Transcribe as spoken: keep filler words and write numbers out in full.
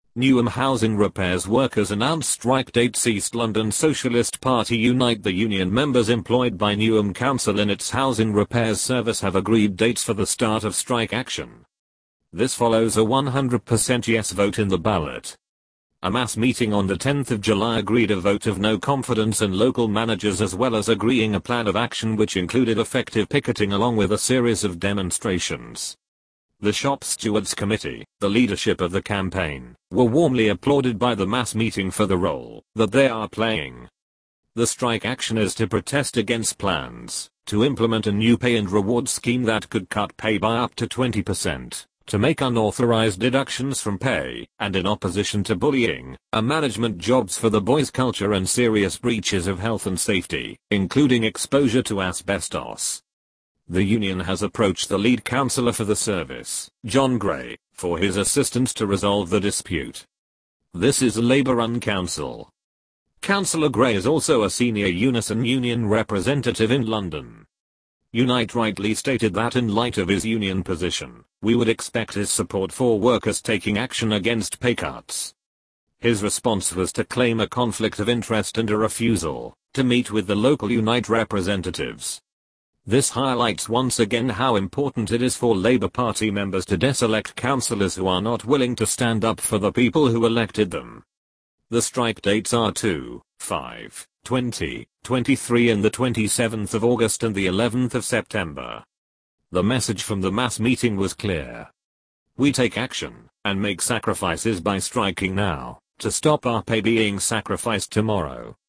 Newham housing repairs workers announce strike dates. East London Socialist Party Unite. The union members employed by Newham Council in its housing repairs service have agreed dates for the start of strike action. This follows a one hundred percent yes vote in the ballot. A mass meeting on the tenth of July agreed a vote of no confidence in local managers, as well as agreeing a plan of action which included effective picketing along with a series of demonstrations. The Shop Stewards Committee, the leadership of the campaign, were warmly applauded by the mass meeting for the role that they are playing. The strike action is to protest against plans to implement a new pay and reward scheme that could cut pay by up to twenty percent, to make unauthorized deductions from pay, and in opposition to bullying, a management jobs for the boys culture and serious breaches of health and safety, including exposure to asbestos. The union has approached the lead councillor for the service, John Gray, for his assistance to resolve the dispute. This is a Labour-run council. Councillor Gray is also a senior Unison union representative in London. Unite rightly stated that in light of his union position, we would expect his support for workers taking action against pay cuts. His response was to claim a conflict of interest and a refusal to meet with the local Unite representatives. This highlights once again how important it is for Labour Party members to deselect councillors who are not willing to stand up for the people who elected them. The strike dates are two, five, twenty, twenty-three and the twenty-seventh of August and the eleventh of September. The message from the mass meeting was clear. We take action and make sacrifices by striking now to stop our pay being sacrificed tomorrow.